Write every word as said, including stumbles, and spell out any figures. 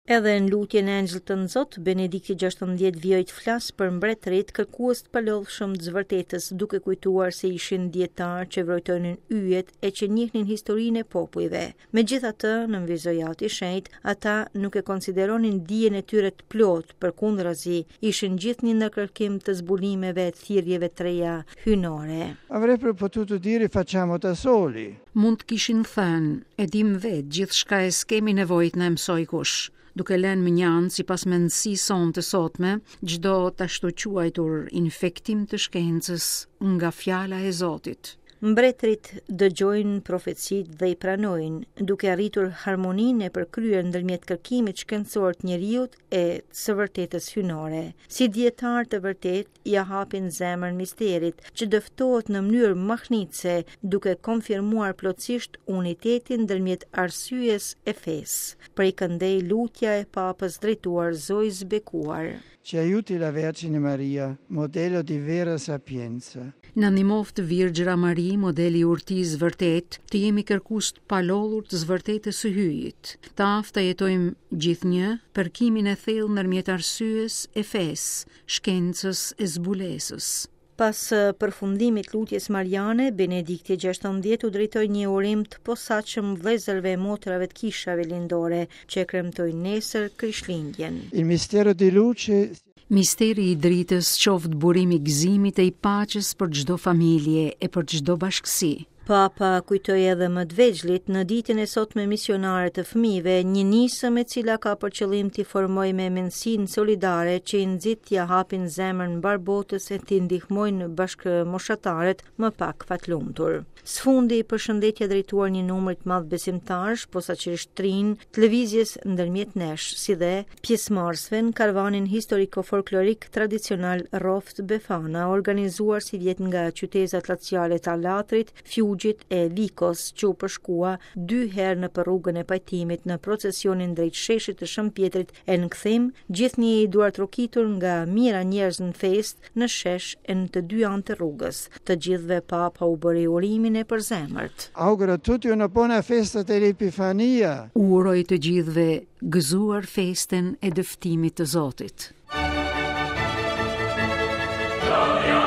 Edhe në lutjen e Angjëllit të Zot, Benedikti gjashtëmbëdhjetë vjoj të flas për mbretërit kërkues të palodhshëm të zvërtetës, duke kujtuar se ishin dietar që vrojtonin yjet e që njihnin historinë e popujve. Megjithatë, në Vizojat i Shenjtë, ata nuk e konsideronin dijen e tyre të plotë, përkundrazi, ishin gjithnjë në kërkim të zbulimeve të thirrjeve të reja hyjnore. Avrebbero potuto dire facciamo da soli. Mund të kishin thënë, e dim vetë, gjithçka e s'kemi nevojë të na mësoj kush. Duke lënë mënjanë si pas mendësi son të sotme, gjdo të ashtu quajtur infektim të shkencës nga fjala e Zotit. Mbretërit dëgjojnë profecitë dhe i pranojnë, duke arritur harmoninë e përkryer ndërmjet kërkimit shkencor të njerëzit e së vërtetës hyjnore. Si dietar të vërtet, ja hapin zemrën misterit, që dëftohet në mënyrë mahnitse, duke konfirmuar plotësisht unitetin ndërmjet arsyes e fesë. Prej këndej lutja e Papës drejtuar Zojës bekuar. Ci aiuti la Vergine Maria, modello di vera sapienza. Në ndihmoft Virgjëra Mari, modeli i urtisë vërtet, të jemi kërkues të palodhur të zvërtetës së hyjit. Të aftë jetojmë gjithnjë përkimin e thellë ndërmjet arsyes e fesë, shkencës e zbulesës. Pas përfundimit lutjes mariane, Benedikti gjashtëmbëdhjetë u drejtoi një urim të posaçëm vëllezërve e motrave të kishave lindore që kremtojnë nesër Krishtlindjen. Il mistero di luce. Misteri i dritës qoftë burimi i gëzimit e i paqes për çdo familje e për çdo bashkësi. Papa kujtoi edhe më të vegjëlit në ditën e sotme misionare të fëmijëve, një nisëm e cila ka për qëllim t'i formojë me mendësinë solidare që i nxit t'ia hapin zemrën mbar botës e t'i ndihmojnë bashkëmoshatarët më pak fatlumtur. Sfundi përshëndetje drejtuar një numri të madh besimtarësh, posaçërisht trinj, televizjes ndërmjet nesh, si dhe pjesëmarrësve në karavanin historiko-folklorik tradicional Roft Befana, organizuar si vjet nga qytetet glaciale të Alatrit, Fjugjit e Vikos, që u përshkua dy herë në për rrugën e pajtimit në procesionin drejt sheshit të Shëmpjetrit e në kthim, gjithnjë i duart rokitur nga mira njerëz në fest në shesh e në të dy anë të rrugës. Të gjithëve Papa u bëri urimin e përzemërt. Auguro a tutti una buona festa dell'Epifania. Uroj të gjithëve gëzuar festen e dëftimit të Zotit. Gloria